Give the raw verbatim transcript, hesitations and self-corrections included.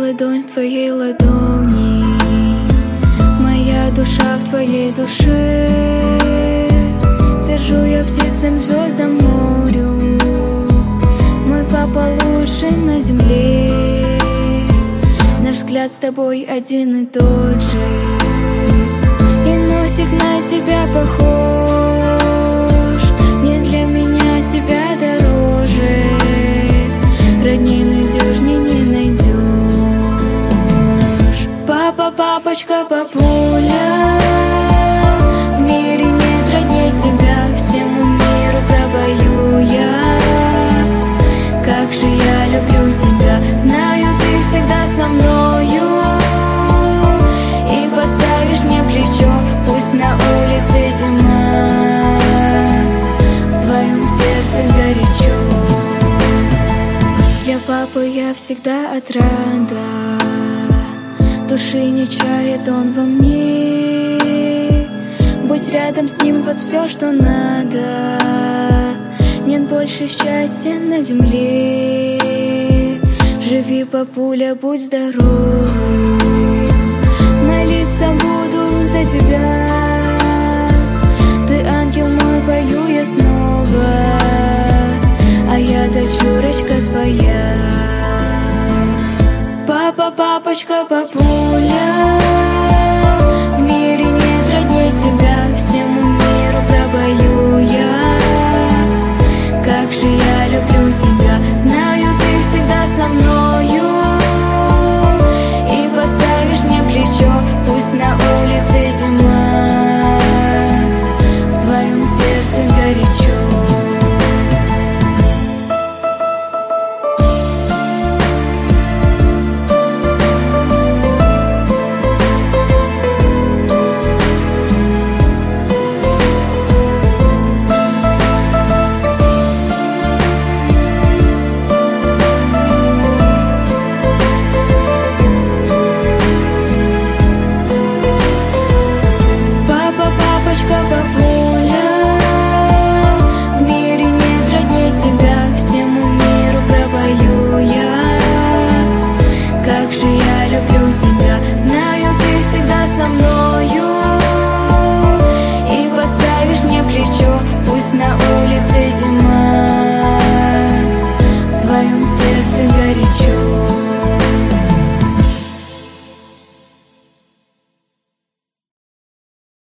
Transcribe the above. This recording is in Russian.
ладонь в твоей ладони, моя душа в твоей душе. Держу я птицам, звездам, морю, мой папа лучший на земле. Наш взгляд с тобой один и тот же, и носик на тебя похож. Не для меня тебя дороже, родней надежней не найдешь. Папа, папочка, папуля, в мире нет родней тебя, всему миру пропою я. Как же я люблю тебя, знаю, ты всегда со мною, и поставишь мне плечо, пусть на улице зима, в твоем сердце горячо. Для папы я всегда отрада, души не чает он во мне. Будь рядом с ним, вот все, что надо. Нет больше счастья на земле. Живи, папуля, будь здоровым. Молиться буду за тебя. Ты ангел мой, пою я снова, а я дочурочка твоя. Папа, папочка,